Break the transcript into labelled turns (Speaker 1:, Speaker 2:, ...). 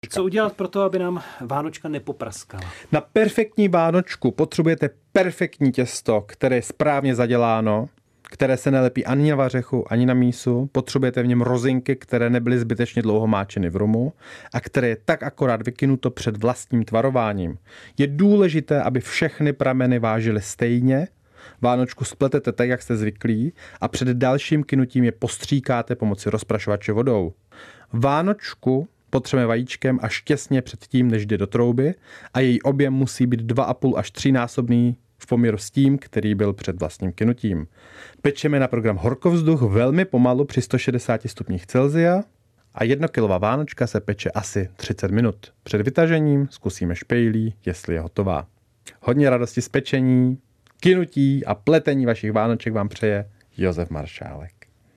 Speaker 1: Co udělat pro to, aby nám vánočka nepopraskala?
Speaker 2: Na perfektní vánočku potřebujete perfektní těsto, které je správně zaděláno, které se nelepí ani na vařechu, ani na mísu. Potřebujete v něm rozinky, které nebyly zbytečně dlouho máčeny v rumu a které je tak akorát vykynuto před vlastním tvarováním. Je důležité, aby všechny prameny vážily stejně. Vánočku spletete tak, jak jste zvyklí, a před dalším kynutím je postříkáte pomocí rozprašovače vodou. Vánočku potřebujeme vajíčkem až těsně před tím, než jde do trouby, a její objem musí být 2,5 až 3násobný v poměru s tím, který byl před vlastním kynutím. Pečeme na program horkovzduch velmi pomalu při 160 stupních Celsia a 1kilová vánočka se peče asi 30 minut. Před vytažením zkusíme špejlí, jestli je hotová. Hodně radosti z pečení, kynutí a pletení vašich vánoček vám přeje Josef Maršálek.